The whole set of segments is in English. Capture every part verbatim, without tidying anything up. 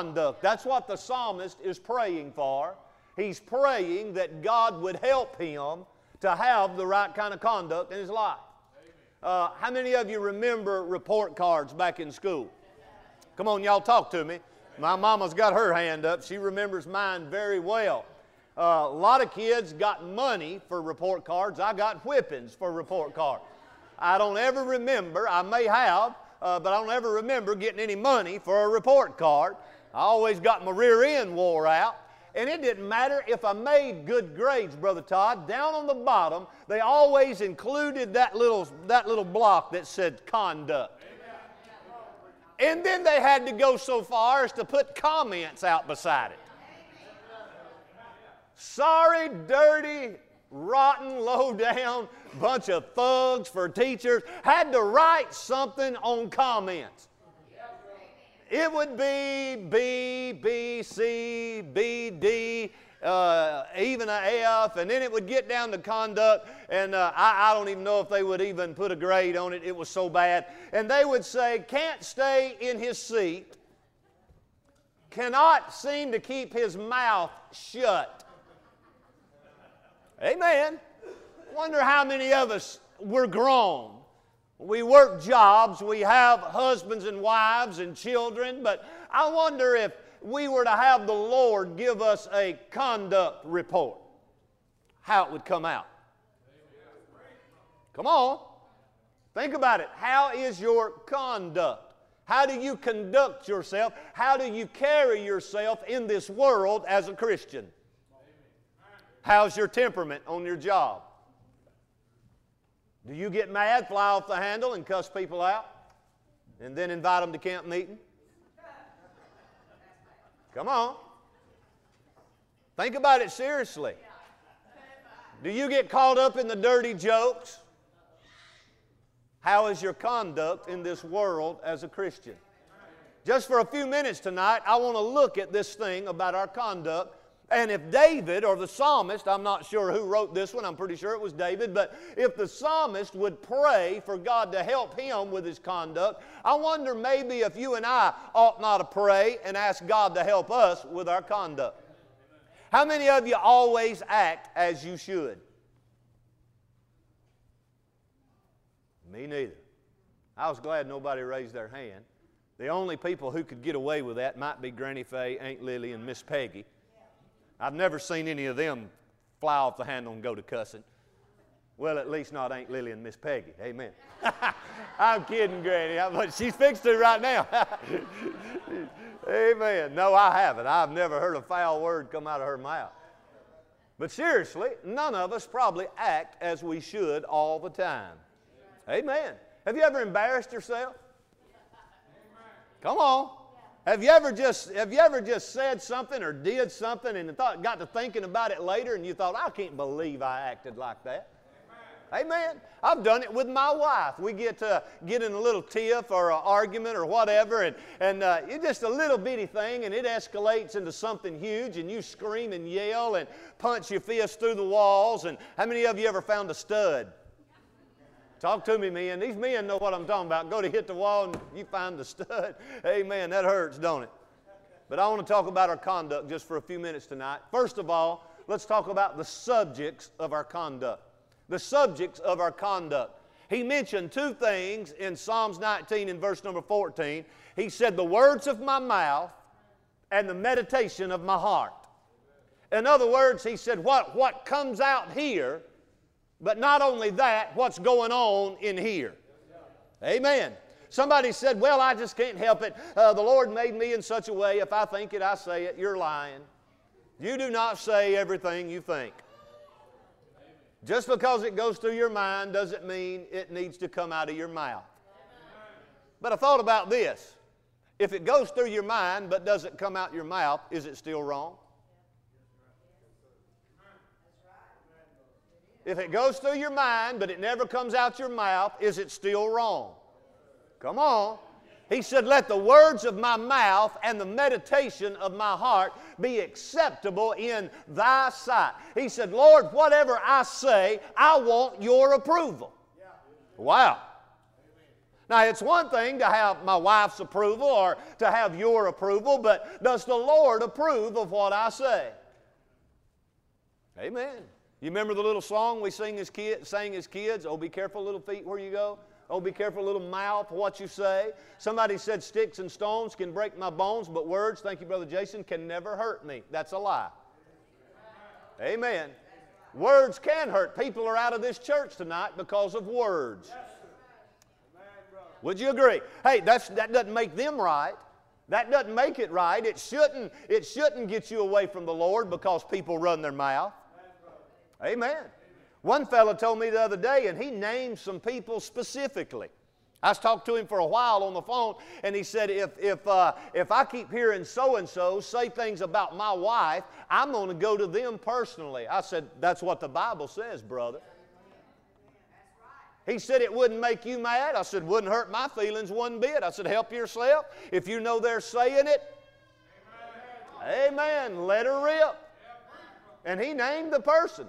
conduct. That's what the psalmist is praying for. He's praying that God would help him to have the right kind of conduct in his life. Uh, how many of you remember report cards back in school? Come on, y'all talk to me. My mama's got her hand up. She remembers mine very well. Uh, a lot of kids got money for report cards. I got whippings for report cards. I don't ever remember, I may have, uh, but I don't ever remember getting any money for a report card. I always got my rear end wore out. And it didn't matter if I made good grades, Brother Todd. Down on the bottom, they always included that little, that little block that said conduct. And then they had to go so far as to put comments out beside it. Sorry, dirty, rotten, low-down bunch of thugs for teachers had to write something on comments. It would be B, B, C, B, D, uh, even an F, and then it would get down to conduct, and uh, I, I don't even know if they would even put a grade on it. It was so bad. And they would say, can't stay in his seat, cannot seem to keep his mouth shut. Amen. Wonder how many of us were grown. We work jobs, we have husbands and wives and children, but I wonder if we were to have the Lord give us a conduct report, how it would come out. Come on. Think about it. How is your conduct? How do you conduct yourself? How do you carry yourself in this world as a Christian? How's your temperament on your job? Do you get mad, fly off the handle, and cuss people out, and then invite them to camp meeting? Come on. Think about it seriously. Do you get caught up in the dirty jokes? How is your conduct in this world as a Christian? Just for a few minutes tonight, I want to look at this thing about our conduct. And if David or the psalmist, I'm not sure who wrote this one, I'm pretty sure it was David, but if the psalmist would pray for God to help him with his conduct, I wonder maybe if you and I ought not to pray and ask God to help us with our conduct. How many of you always act as you should? Me neither. I was glad nobody raised their hand. The only people who could get away with that might be Granny Faye, Aunt Lily, and Miss Peggy. I've never seen any of them fly off the handle and go to cussing. Well, at least not Aunt Lily and Miss Peggy. Amen. I'm kidding, Granny. I'm, she's fixed it right now. Amen. No, I haven't. I've never heard a foul word come out of her mouth. But seriously, none of us probably act as we should all the time. Amen. Have you ever embarrassed yourself? Come on. Have you ever just have you ever just said something or did something and thought, got to thinking about it later and you thought, I can't believe I acted like that? Amen. Amen. I've done it with my wife. We get to get in a little tiff or an argument or whatever, and, and uh, it's just a little bitty thing, and it escalates into something huge, and you scream and yell and punch your fist through the walls. And how many of you ever found a stud? Talk to me, men. These men know what I'm talking about. Go to hit the wall and you find the stud. Amen. That hurts, don't it? But I want to talk about our conduct just for a few minutes tonight. First of all, let's talk about the subjects of our conduct. The subjects of our conduct. He mentioned two things in Psalms nineteen in verse number fourteen. He said, the words of my mouth and the meditation of my heart. In other words, he said, what, what comes out here, but not only that, what's going on in here. Amen. Somebody said, well, I just can't help it. Uh, the Lord made me in such a way, if I think it, I say it. You're lying. You do not say everything you think. Just because it goes through your mind doesn't mean it needs to come out of your mouth. But I thought about this. If it goes through your mind but doesn't come out your mouth, is it still wrong? If it goes through your mind but it never comes out your mouth, is it still wrong? Come on. He said, let the words of my mouth and the meditation of my heart be acceptable in thy sight. He said, Lord, whatever I say, I want your approval. Wow. Now, it's one thing to have my wife's approval or to have your approval, but does the Lord approve of what I say? Amen. You remember the little song we sing as kids, sang as kids? Oh, be careful, little feet, where you go. Oh, be careful, little mouth, what you say. Somebody said sticks and stones can break my bones, but words, thank you, Brother Jason, can never hurt me. That's a lie. Amen. Words can hurt. People are out of this church tonight because of words. Would you agree? Hey, that's, that doesn't make them right. That doesn't make it right. It shouldn't, it shouldn't get you away from the Lord because people run their mouth. Amen. One fellow told me the other day, and he named some people specifically. I was talking to him for a while on the phone, and he said, if, if, uh, if I keep hearing so-and-so say things about my wife, I'm going to go to them personally. I said, that's what the Bible says, brother. He said, it wouldn't make you mad. I said, wouldn't hurt my feelings one bit. I said, help yourself. If you know they're saying it, amen, amen. Let her rip. And he named the person.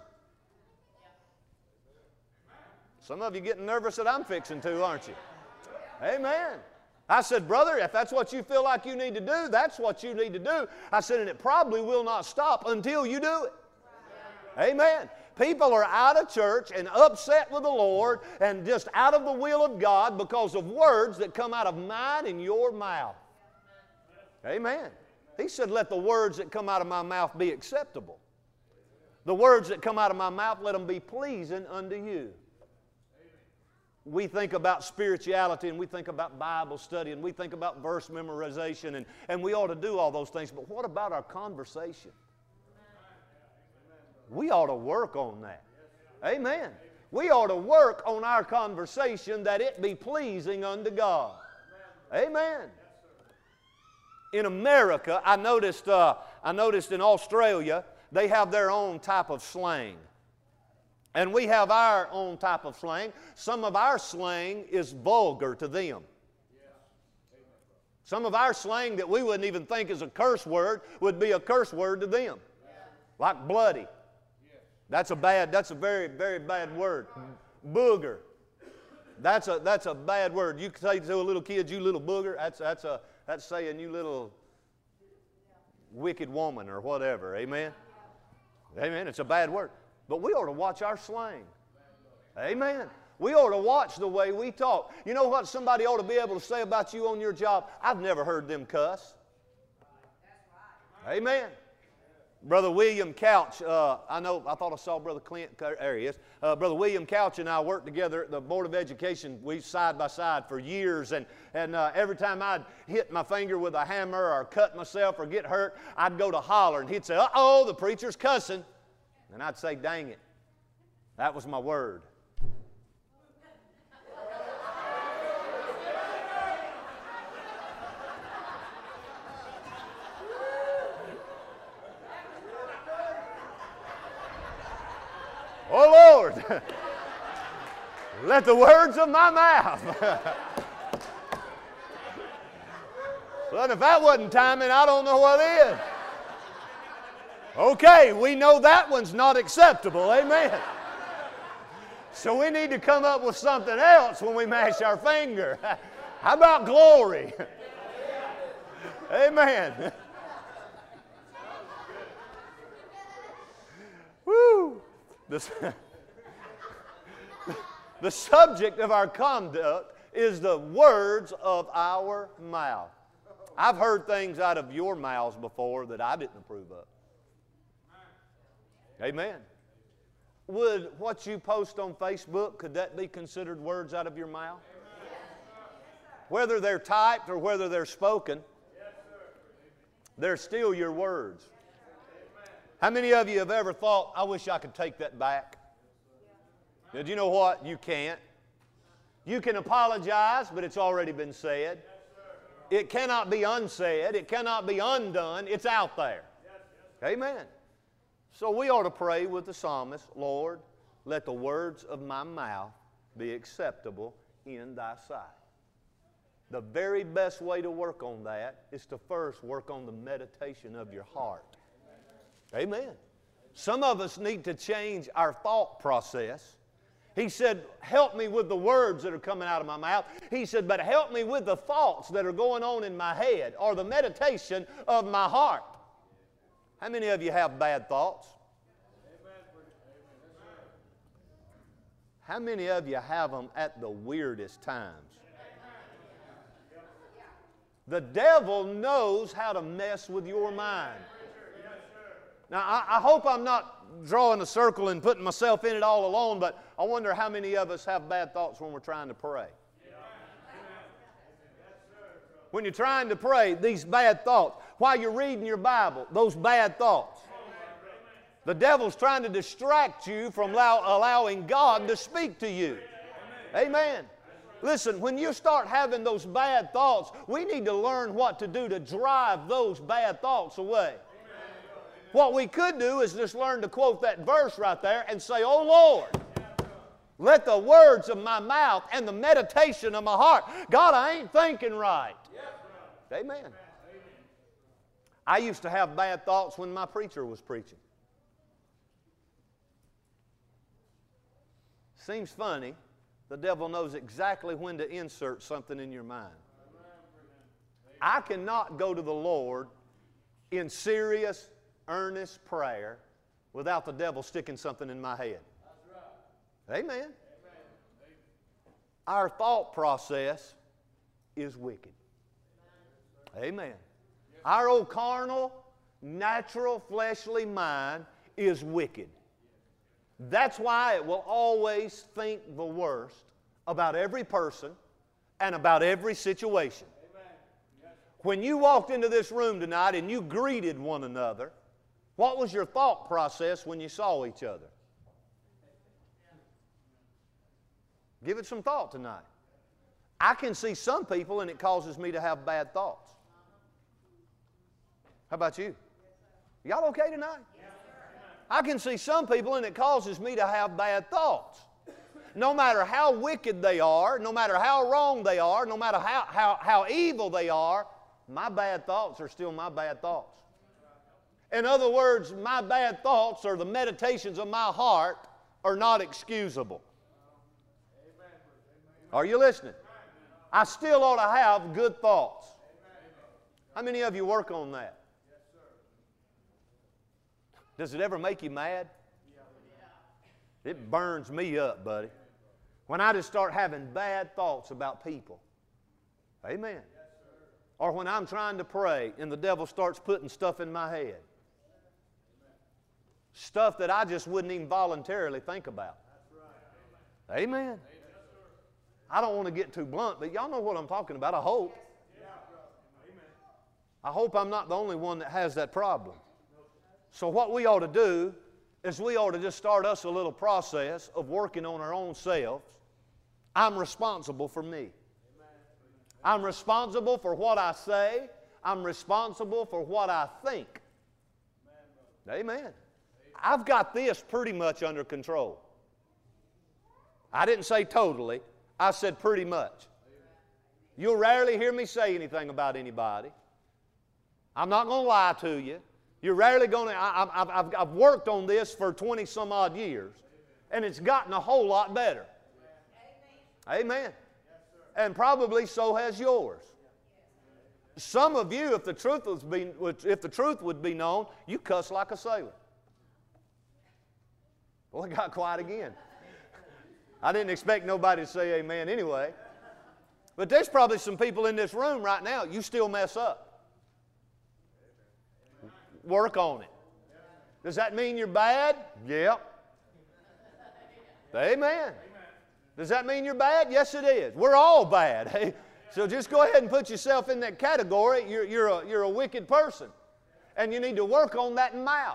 Some of you getting nervous that I'm fixing to, aren't you? Amen. I said, brother, if that's what you feel like you need to do, that's what you need to do. I said, and it probably will not stop until you do it. Amen. People are out of church and upset with the Lord and just out of the will of God because of words that come out of mine and your mouth. Amen. He said, let the words that come out of my mouth be acceptable. The words that come out of my mouth, let them be pleasing unto you. We think about spirituality and we think about Bible study and we think about verse memorization and, and we ought to do all those things. But what about our conversation? We ought to work on that. Amen. We ought to work on our conversation that it be pleasing unto God. Amen. In America, I noticed, uh, I noticed in Australia, they have their own type of slang. And we have our own type of slang. Some of our slang is vulgar to them. Some of our slang that we wouldn't even think is a curse word would be a curse word to them. Like bloody. That's a bad, that's a very, very bad word. Booger. That's a, that's a bad word. You can say to a little kid, you little booger. That's, that's, a, that's saying you little wicked woman or whatever. Amen? Amen. It's a bad word. But we ought to watch our slang. Amen. We ought to watch the way we talk. You know what somebody ought to be able to say about you on your job? I've never heard them cuss. Amen. Brother William Couch, uh, I know, I thought I saw Brother Clint, there he is. Uh, Brother William Couch and I worked together at the Board of Education. We side by side for years, and, and uh, every time I'd hit my finger with a hammer or cut myself or get hurt, I'd go to holler, and he'd say, uh-oh, the preacher's cussing. And I'd say, dang it, that was my word. Oh, Lord, let the words of my mouth. Well, if that wasn't timing, I don't know what is. Okay, we know that one's not acceptable, amen. So we need to come up with something else when we mash our finger. How about glory? Amen. Woo! The, the subject of our conduct is the words of our mouth. I've heard things out of your mouths before that I didn't approve of. Amen. Would what you post on Facebook, could that be considered words out of your mouth? Whether they're typed or whether they're spoken, they're still your words. How many of you have ever thought, I wish I could take that back? Did you know what? You can't. You can apologize, but it's already been said. It cannot be unsaid. It cannot be undone. It's out there. Amen. So we ought to pray with the psalmist, Lord, let the words of my mouth be acceptable in thy sight. The very best way to work on that is to first work on the meditation of your heart. Amen. Some of us need to change our thought process He said, help me with the words that are coming out of my mouth. He said, but help me with the thoughts that are going on in my head or the meditation of my heart. How many of you have bad thoughts? How many of you have them at the weirdest times? The devil knows how to mess with your mind. Now, I, I hope I'm not drawing a circle and putting myself in it all alone, but I wonder how many of us have bad thoughts when we're trying to pray. When you're trying to pray, these bad thoughts. While you're reading your Bible, those bad thoughts. The devil's trying to distract you from allow, allowing God to speak to you. Amen. Listen, when you start having those bad thoughts, we need to learn what to do to drive those bad thoughts away. What we could do is just learn to quote that verse right there and say, oh Lord, let the words of my mouth and the meditation of my heart, God, I ain't thinking right. Amen. I used to have bad thoughts when my preacher was preaching. Seems funny, the devil knows exactly when to insert something in your mind. I cannot go to the Lord in serious, earnest prayer without the devil sticking something in my head. Amen. Our thought process is wicked. Amen. Our old carnal, natural, fleshly mind is wicked. That's why it will always think the worst about every person and about every situation. When you walked into this room tonight and you greeted one another, what was your thought process when you saw each other? Give it some thought tonight. I can see some people and it causes me to have bad thoughts. How about you? Y'all okay tonight? I can see some people and it causes me to have bad thoughts. No matter how wicked they are, no matter how wrong they are, no matter how, how, how evil they are, my bad thoughts are still my bad thoughts. In other words, my bad thoughts or the meditations of my heart are not excusable. Are you listening? I still ought to have good thoughts. How many of you work on that? Does it ever make you mad? It burns me up, buddy. When I just start having bad thoughts about people. Amen. Or when I'm trying to pray and the devil starts putting stuff in my head. Stuff that I just wouldn't even voluntarily think about. Amen. I don't want to get too blunt, but y'all know what I'm talking about, I hope. I hope I'm not the only one that has that problem. So what we ought to do is we ought to just start us a little process of working on our own selves. I'm responsible for me. I'm responsible for what I say. I'm responsible for what I think. Amen. I've got this pretty much under control. I didn't say totally. I said pretty much. You'll rarely hear me say anything about anybody. I'm not going to lie to you. You're rarely going to, I, I've, I've, I've worked on this for twenty some odd years, and it's gotten a whole lot better. Amen. Amen. And probably so has yours. Some of you, if the truth was be, if the truth would be known, you cuss like a sailor. Well, it got quiet again. I didn't expect nobody to say amen anyway. But there's probably some people in this room right now, you still mess up. Work on it. Does that mean you're bad? Yep. Amen. Does that mean you're bad? Yes, it is. We're all bad. Hey? So just go ahead and put yourself in that category. You're, you're, a, you're a wicked person. And you need to work on that mouth.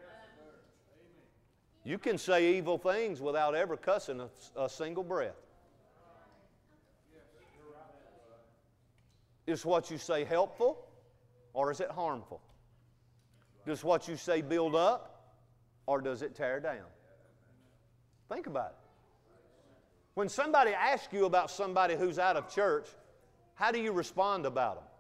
You can say evil things without ever cussing a, a single breath. Is what you say helpful or is it harmful? Does what you say build up or does it tear down? Think about it. When somebody asks you about somebody who's out of church, how do you respond about them?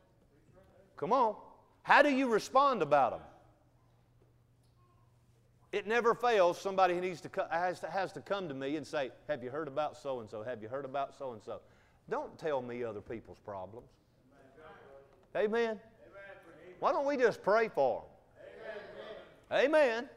Come on. How do you respond about them? It never fails. Somebody needs to co- has, to, has to come to me and say, have you heard about so-and-so? Have you heard about so-and-so? Don't tell me other people's problems. Amen? Why don't we just pray for them? Amen.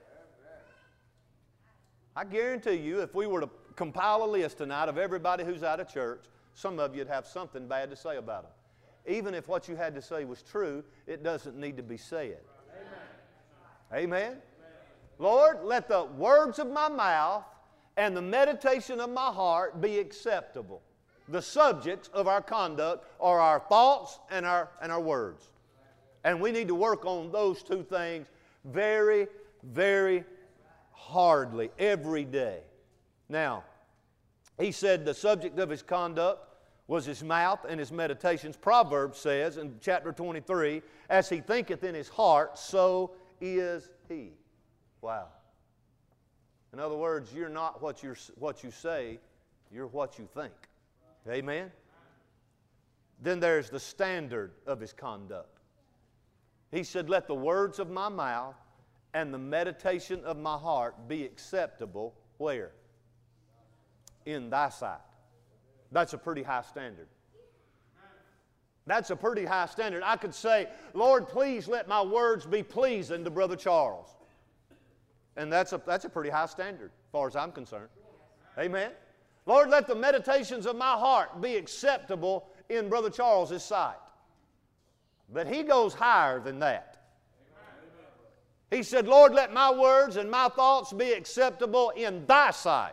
I guarantee you, if we were to compile a list tonight of everybody who's out of church, some of you would have something bad to say about them. Even if what you had to say was true, it doesn't need to be said. Amen? Amen? Lord, let the words of my mouth and the meditation of my heart be acceptable. The subjects of our conduct are our thoughts and our, and our words. And we need to work on those two things very, very hardly every day. Now, he said the subject of his conduct was his mouth and his meditations. Proverbs says in chapter twenty-three, as he thinketh in his heart, so is he. Wow. In other words, you're not what, you're, what you say, you're what you think. Amen? Then there's the standard of his conduct. He said, let the words of my mouth and the meditation of my heart be acceptable, where? In thy sight. That's a pretty high standard. That's a pretty high standard. I could say, Lord, please let my words be pleasing to Brother Charles. And that's a, that's a pretty high standard, as far as I'm concerned. Amen? Lord, let the meditations of my heart be acceptable in Brother Charles's sight. But he goes higher than that. He said, Lord, let my words and my thoughts be acceptable in thy sight.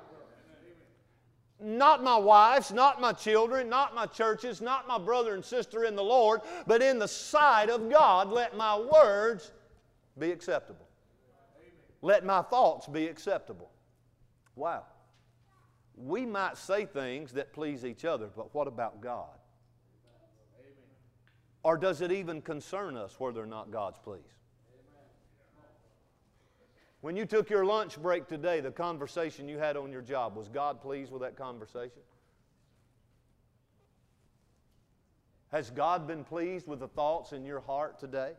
Not my wives, not my children, not my churches, not my brother and sister in the Lord, but in the sight of God, let my words be acceptable. Let my thoughts be acceptable. Wow. We might say things that please each other, but what about God? Or does it even concern us whether or not God's pleased? When you took your lunch break today, the conversation you had on your job, was God pleased with that conversation? Has God been pleased with the thoughts in your heart today?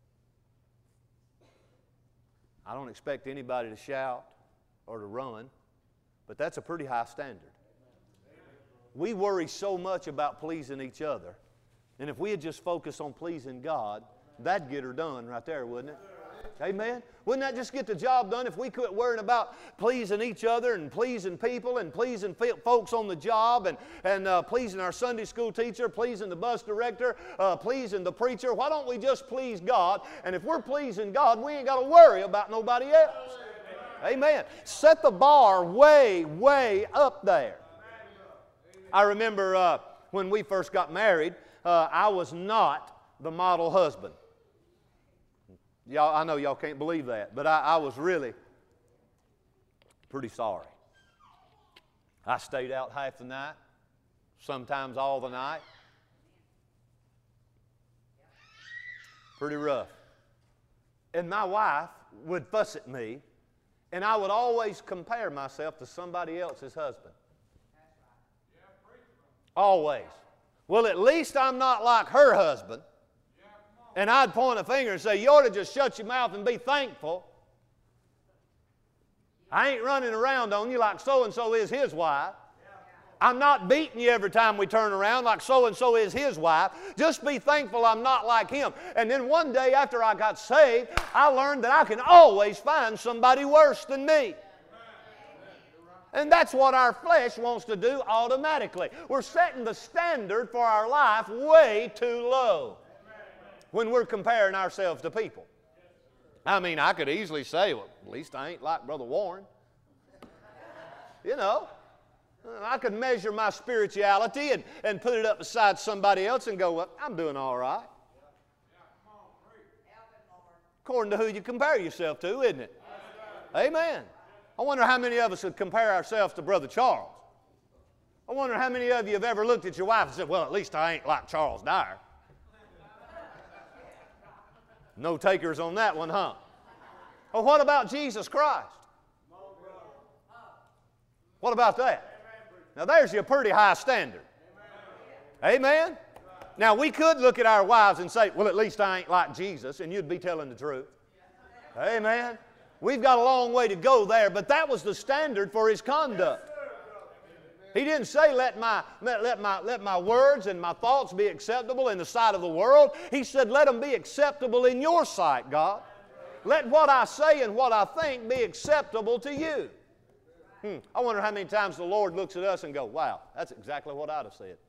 I don't expect anybody to shout or to run, but that's a pretty high standard. We worry so much about pleasing each other, and if we had just focused on pleasing God, that'd get her done right there, wouldn't it? Amen? Wouldn't that just get the job done if we quit worrying about pleasing each other and pleasing people and pleasing folks on the job and, and uh, pleasing our Sunday school teacher, pleasing the bus director, uh, pleasing the preacher? Why don't we just please God? And if we're pleasing God, we ain't got to worry about nobody else. Amen. Set the bar way, way up there. I remember uh, when we first got married, uh, I was not the model husband. Y'all, I know y'all can't believe that, but I, I was really pretty sorry. I stayed out half the night, sometimes all the night. Pretty rough. And my wife would fuss at me, and I would always compare myself to somebody else's husband. Always. Well, at least I'm not like her husband. And I'd point a finger and say, you ought to just shut your mouth and be thankful. I ain't running around on you like so-and-so is his wife. I'm not beating you every time we turn around like so-and-so is his wife. Just be thankful I'm not like him. And then one day after I got saved, I learned that I can always find somebody worse than me. And that's what our flesh wants to do automatically. We're setting the standard for our life way too low when we're comparing ourselves to people. I mean, I could easily say, well, at least I ain't like Brother Warren. You know, I could measure my spirituality and, and put it up beside somebody else and go, well, I'm doing all right. According to who you compare yourself to, isn't it? Amen. I wonder how many of us would compare ourselves to Brother Charles. I wonder how many of you have ever looked at your wife and said, well, at least I ain't like Charles Dyer. No takers on that one, huh? Well, what about Jesus Christ? What about that? Now, there's your pretty high standard. Amen? Now, we could look at our wives and say, well, at least I ain't like Jesus, and you'd be telling the truth. Amen? We've got a long way to go there, but that was the standard for his conduct. He didn't say, let my, let, let, my, let my words and my thoughts be acceptable in the sight of the world. He said, let them be acceptable in your sight, God. Let what I say and what I think be acceptable to you. Hmm. I wonder how many times the Lord looks at us and goes, wow, that's exactly what I'd have said.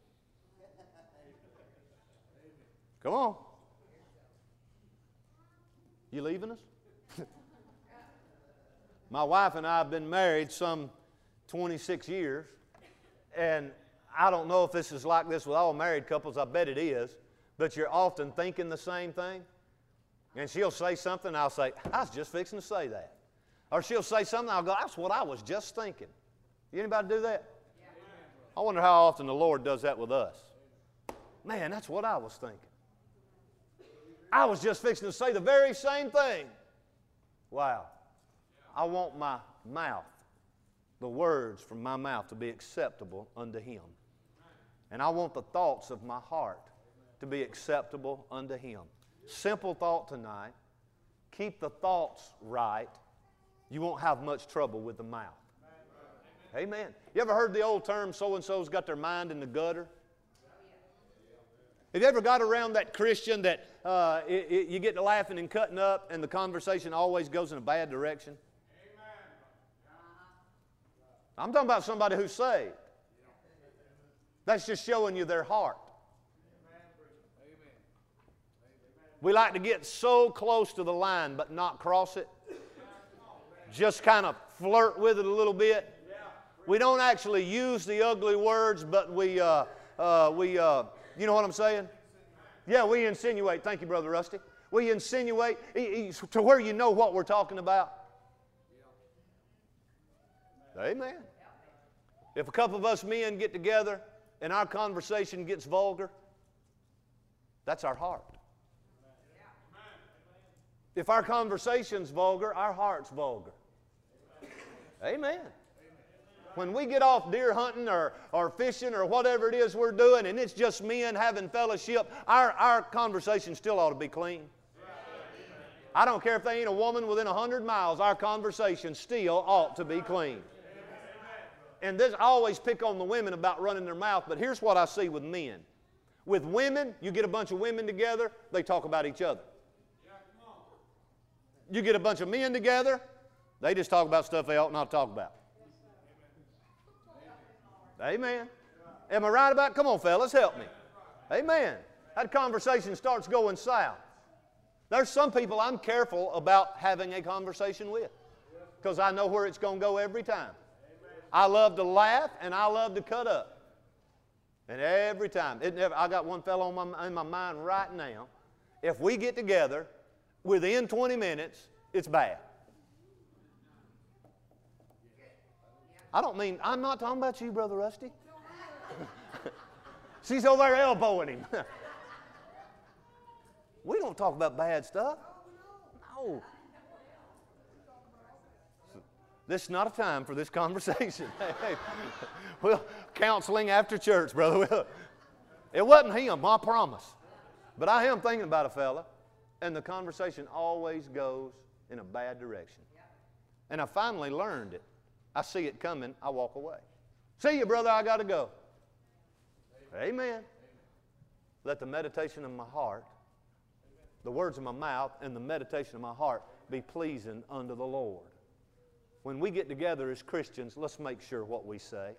Come on. You leaving us? My wife and I have been married some twenty-six years, and I don't know if this is like this with all married couples. I bet it is. But you're often thinking the same thing. And she'll say something, I'll say, I was just fixing to say that. Or she'll say something, I'll go, that's what I was just thinking. You anybody do that? I wonder how often the Lord does that with us. Man, that's what I was thinking. I was just fixing to say the very same thing. Wow. I want my mouth, the words from my mouth to be acceptable unto Him. And I want the thoughts of my heart to be acceptable unto Him. Simple thought tonight. Keep the thoughts right. You won't have much trouble with the mouth. Amen. You ever heard the old term, so-and-so's got their mind in the gutter? Have you ever got around that Christian that uh, it, it, you get to laughing and cutting up and the conversation always goes in a bad direction? I'm talking about somebody who's saved. That's just showing you their heart. We like to get so close to the line but not cross it. Just kind of flirt with it a little bit. We don't actually use the ugly words, but we, uh, uh, we uh, you know what I'm saying? Yeah, we insinuate. Thank you, Brother Rusty. We insinuate to where you know what we're talking about. Amen. If a couple of us men get together and our conversation gets vulgar, that's our heart. If our conversation's vulgar, our heart's vulgar. Amen. When we get off deer hunting or, or fishing or whatever it is we're doing and it's just men having fellowship, our, our conversation still ought to be clean. I don't care if there ain't a woman within a hundred miles, our conversation still ought to be clean. And this, I always pick on the women about running their mouth, but here's what I see with men. With women, you get a bunch of women together, they talk about each other. You get a bunch of men together, they just talk about stuff they ought not to talk about. Amen. Am I right about it? Come on, fellas, help me. Amen. That conversation starts going south. There's some people I'm careful about having a conversation with because I know where it's going to go every time. I love to laugh and I love to cut up. And every time. It never, I got one fellow on my, in my mind right now. If we get together, within twenty minutes, it's bad. I don't mean, I'm not talking about you, Brother Rusty. She's over there elbowing him. We don't talk about bad stuff. No. This is not a time for this conversation. Hey, well, counseling after church, brother. It wasn't him, I promise. But I am thinking about a fella, and the conversation always goes in a bad direction. And I finally learned it. I see it coming, I walk away. See you, brother, I got to go. Amen. Amen. Let the meditation of my heart, the words of my mouth, and the meditation of my heart be pleasing unto the Lord. When we get together as Christians, let's make sure what we say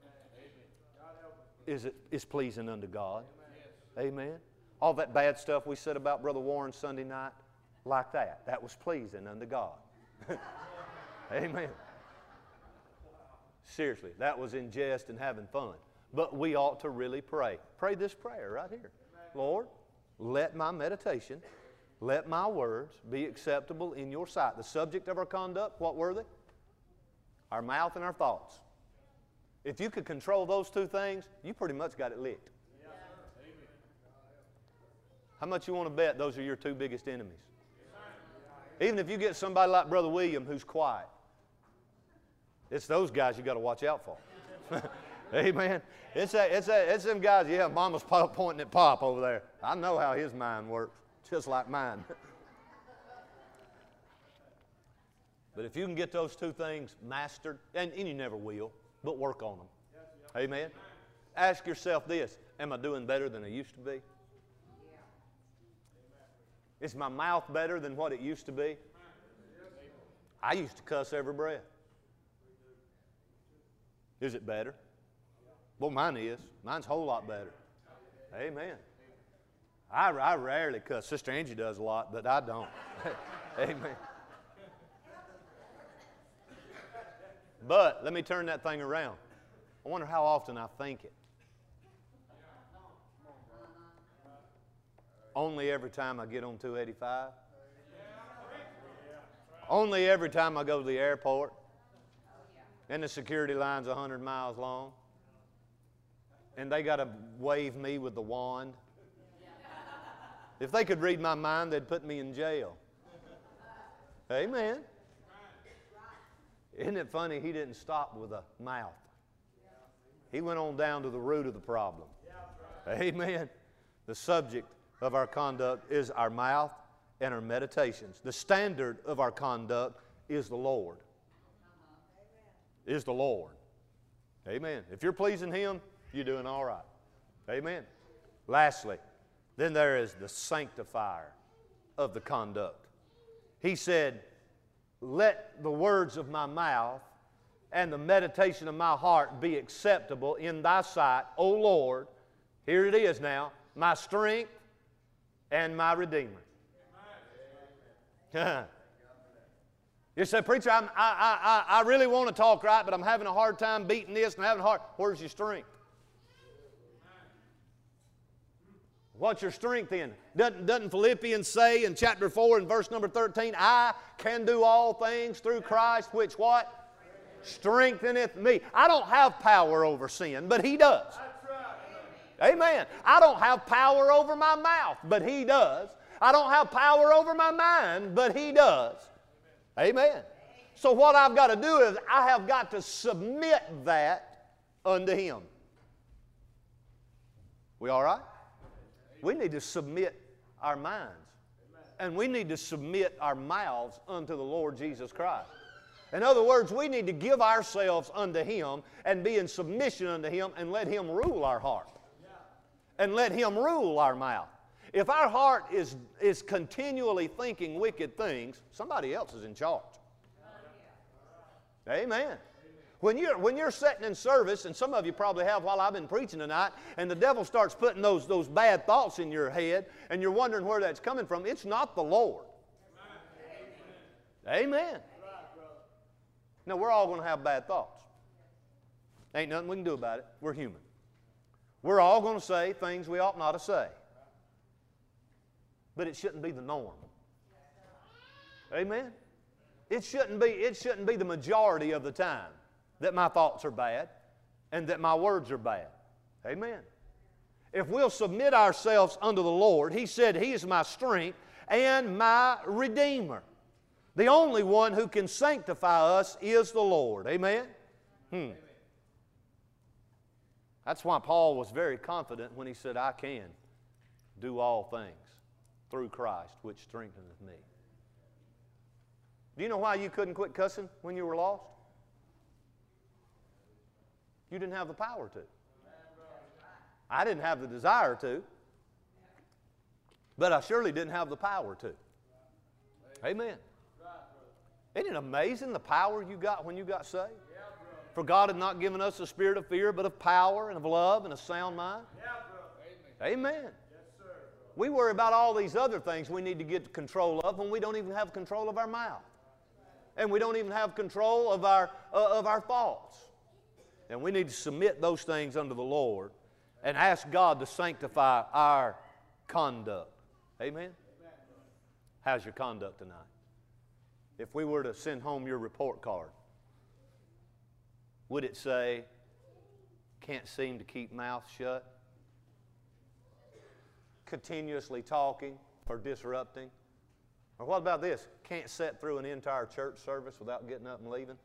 is, it, is pleasing unto God. Amen. All that bad stuff we said about Brother Warren Sunday night, like that, that was pleasing unto God. Amen. Seriously, that was in jest and having fun. But we ought to really pray. Pray this prayer right here. Lord, let my meditation, let my words be acceptable in your sight. The subject of our conduct, what were they? Our mouth and our thoughts. If you could control those two things, you pretty much got it licked. How much you want to bet those are your two biggest enemies? Even if you get somebody like Brother William who's quiet, it's those guys you got to watch out for. Amen. It's, a, it's, a, it's them guys, yeah, Mama's pointing at Pop over there. I know how his mind works, just like mine. But if you can get those two things mastered, and, and you never will, but work on them. Amen. Ask yourself this, am I doing better than I used to be? Is my mouth better than what it used to be? I used to cuss every breath. Is it better? Well, mine is. Mine's a whole lot better. Amen. I, I rarely cuss. Sister Angie does a lot, but I don't. Amen. But let me turn that thing around. I wonder how often I think it. Only every time I get on two eighty-five. Only every time I go to the airport and the security line's one hundred miles long and they got to wave me with the wand. If they could read my mind, they'd put me in jail. Amen. Isn't it funny? He didn't stop with a mouth. He went on down to the root of the problem. Amen. The subject of our conduct is our mouth and our meditations. The standard of our conduct is the Lord. Is the Lord. Amen. If you're pleasing Him, you're doing all right. Amen. Lastly, then there is the sanctifier of the conduct. He said, let the words of my mouth and the meditation of my heart be acceptable in thy sight, O Lord. Here it is now, my strength and my Redeemer. You say, preacher, I'm, I, I, I really want to talk right, but I'm having a hard time beating this and having a hard. Where's your strength? What's your strength in? Doesn't, doesn't Philippians say in chapter four and verse number thirteen, I can do all things through Christ, which what? Strengtheneth me. I don't have power over sin, but He does. Amen. I don't have power over my mouth, but He does. I don't have power over my mind, but He does. Amen. So what I've got to do is I have got to submit that unto Him. We all right? We need to submit our minds. And we need to submit our mouths unto the Lord Jesus Christ. In other words, we need to give ourselves unto Him and be in submission unto Him and let Him rule our heart. And let Him rule our mouth. If our heart is, is continually thinking wicked things, somebody else is in charge. Amen. When you're, when you're sitting in service, and some of you probably have while I've been preaching tonight, and the devil starts putting those, those bad thoughts in your head, and you're wondering where that's coming from, it's not the Lord. Amen. Amen. Now, we're all going to have bad thoughts. Ain't nothing we can do about it. We're human. We're all going to say things we ought not to say. But it shouldn't be the norm. Amen? It shouldn't be, it shouldn't be the majority of the time that my thoughts are bad and that my words are bad. Amen? If we'll submit ourselves unto the Lord, He said He is my strength and my Redeemer. The only one who can sanctify us is the Lord. Amen? Hmm. That's why Paul was very confident when he said, I can do all things through Christ, which strengtheneth me. Do you know why you couldn't quit cussing when you were lost? You didn't have the power to. I didn't have the desire to. But I surely didn't have the power to. Amen. Isn't it amazing the power you got when you got saved? For God had not given us a spirit of fear, but of power and of love and a sound mind. Amen. Amen. We worry about all these other things we need to get control of when we don't even have control of our mouth. And we don't even have control of our, uh, of our thoughts. And we need to submit those things unto the Lord and ask God to sanctify our conduct. Amen? How's your conduct tonight? If we were to send home your report card, would it say, can't seem to keep mouth shut? Continuously talking or disrupting? Or what about this? Can't sit through an entire church service without getting up and leaving?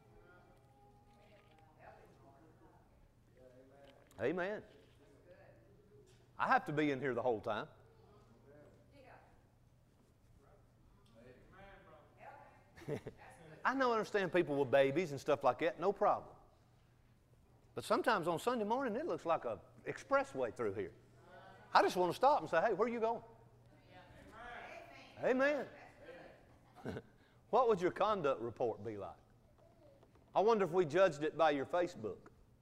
Amen. I have to be in here the whole time. I know I understand people with babies and stuff like that, no problem. But sometimes on Sunday morning, it looks like a expressway through here. I just want to stop and say, hey, where are you going? Amen. What would your conduct report be like? I wonder if we judged it by your Facebook.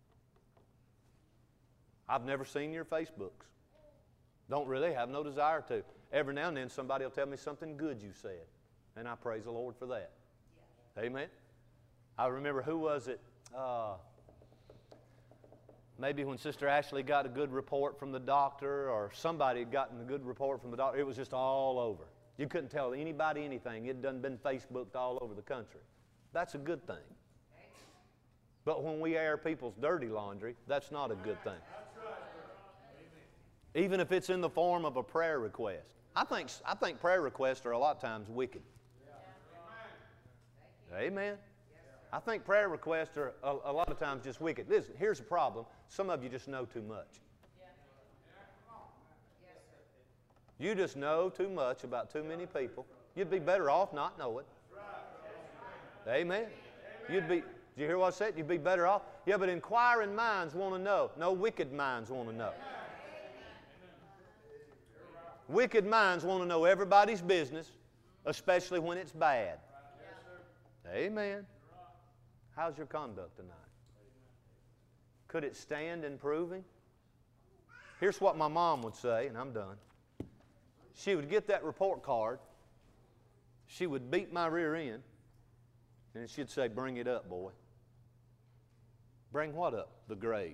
I've never seen your Facebooks. Don't really have no desire to. Every now and then somebody will tell me something good you said, and I praise the Lord for that. Amen. I remember, who was it? Uh, maybe when Sister Ashley got a good report from the doctor, or somebody had gotten a good report from the doctor. It was just all over. You couldn't tell anybody anything. It had done been Facebooked all over the country. That's a good thing. But when we air people's dirty laundry, that's not a good thing. Even if it's in the form of a prayer request. I think, I think prayer requests are a lot of times wicked. Amen. I think prayer requests are a, a lot of times just wicked. Listen, here's the problem. Some of you just know too much. You just know too much about too many people. You'd be better off not knowing. Amen. You'd be, did you hear what I said? You'd be better off. Yeah, but inquiring minds want to know. No wicked minds want to know. Wicked minds want to know everybody's business, especially when it's bad. Amen. How's your conduct tonight? Could it stand improving? Here's what my mom would say, and I'm done. She would get that report card. She would beat my rear end, and she'd say, bring it up, boy. Bring what up? The grade.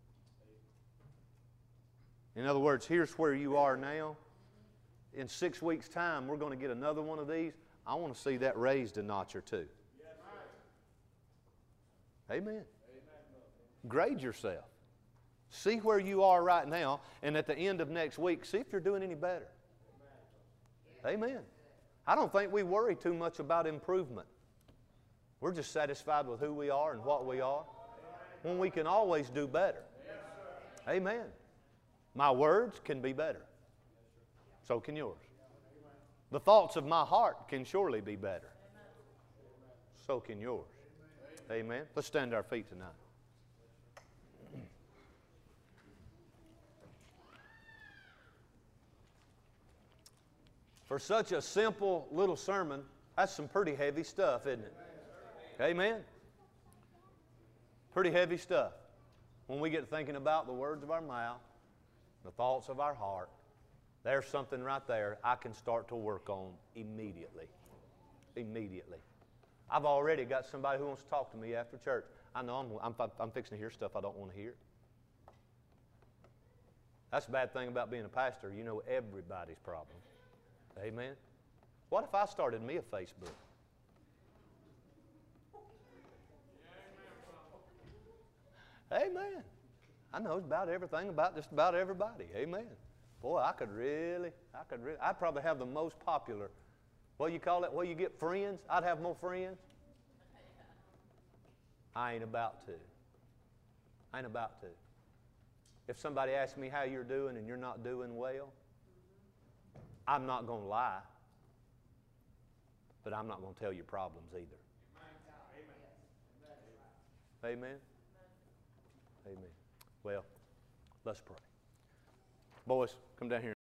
In other words, here's where you are now. In six weeks' time, we're going to get another one of these. I want to see that raised a notch or two. Amen. Grade yourself. See where you are right now, and at the end of next week, see if you're doing any better. Amen. I don't think we worry too much about improvement. We're just satisfied with who we are and what we are, when we can always do better. Amen. My words can be better. So can yours. The thoughts of my heart can surely be better. So can yours. Amen. Let's stand to our feet tonight. For such a simple little sermon, that's some pretty heavy stuff, isn't it? Amen. Pretty heavy stuff. When we get thinking about the words of our mouth, the thoughts of our heart, there's something right there I can start to work on immediately. Immediately. I've already got somebody who wants to talk to me after church. I know I'm, I'm, I'm fixing to hear stuff I don't want to hear. That's the bad thing about being a pastor. You know everybody's problem. Amen. What if I started me a Facebook? Amen. I know about everything about just about everybody. Amen. Boy, I could really, I could really, I'd probably have the most popular. What do you call it? Where you get friends? I'd have more friends. I ain't about to. I ain't about to. If somebody asks me how you're doing and you're not doing well, I'm not going to lie, but I'm not going to tell your problems either. Amen? Amen. Well, let's pray. Boys, come down here.